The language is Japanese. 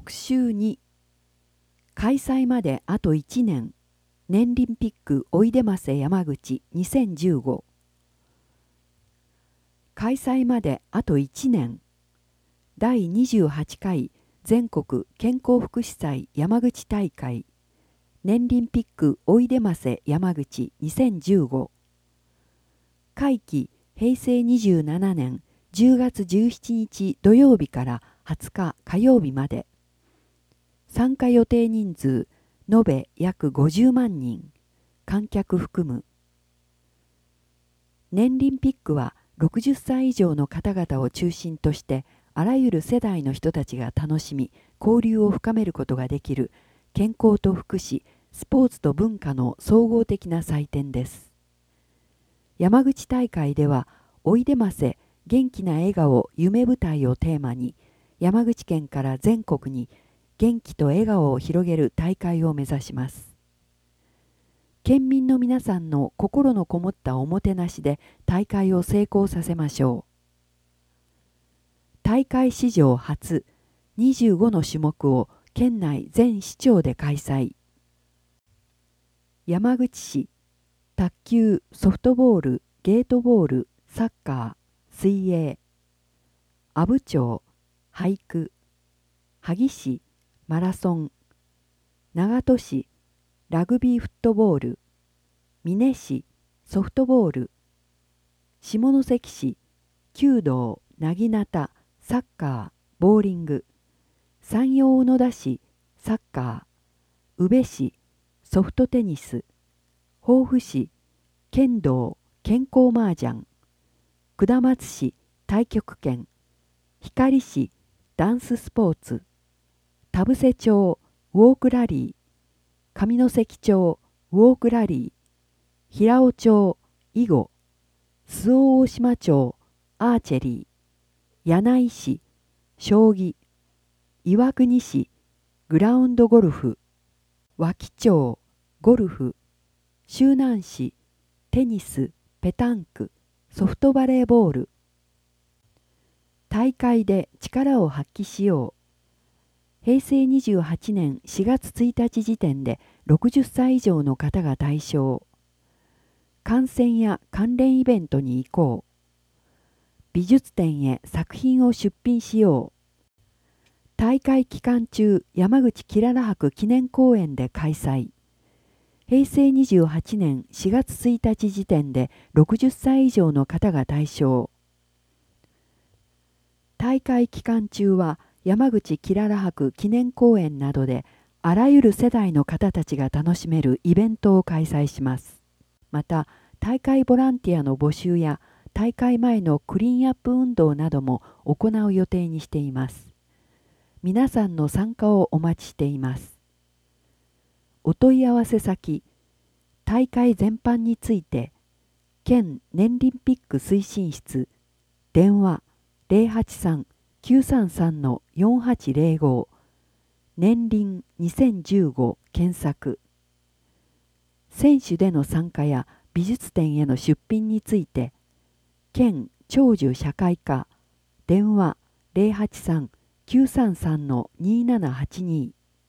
特集2、開催まであと1年、年リンピックおいでませ山口2015。開催まであと1年、第28回全国健康福祉祭山口大会、年リンピックおいでませ山口2015。会期平成27年10月17日土曜日から20日火曜日まで。参加予定人数延べ約50万人、観客含む。年リンピックは60歳以上の方々を中心としてあらゆる世代の人たちが楽しみ、交流を深めることができる健康と福祉、スポーツと文化の総合的な祭典です。山口大会では、おいでませ元気な笑顔夢舞台をテーマに、山口県から全国に元気と笑顔を広げる大会を目指します。県民の皆さんの心のこもったおもてなしで大会を成功させましょう。大会史上初、25の種目を県内全市町で開催。山口市、卓球、ソフトボール、ゲートボール、サッカー、水泳。阿武町、俳句。萩市、マラソン。長門市、ラグビーフットボール。美祢市、ソフトボール。下関市、弓道、なぎなた、サッカー、ボーリング。山陽小野田市、サッカー。宇部市、ソフトテニス。防府市、剣道、健康麻雀。下松市、太極拳。光市、ダンススポーツ。田布施町、ウォークラリー。上関町、ウォークラリー。平尾町、囲碁。周防大島町、アーチェリー。柳井市、将棋。岩国市、グラウンドゴルフ。和木町、ゴルフ。周南市、テニス、ペタンク、ソフトバレーボール。大会で力を発揮しよう。平成28年4月1日時点で60歳以上の方が対象。観戦や関連イベントに行こう。美術展へ作品を出品しよう。大会期間中、山口きらら博記念公園で開催。平成28年4月1日時点で60歳以上の方が対象。大会期間中は山口きらら博記念公園などであらゆる世代の方たちが楽しめるイベントを開催します。また、大会ボランティアの募集や大会前のクリーンアップ運動なども行う予定にしています。皆さんの参加をお待ちしています。お問い合わせ先、大会全般について、県年リンピック推進室、電話083-933-4805、年輪2015検索。選手での参加や美術展への出品について、県長寿社会課、電話083-933-2782。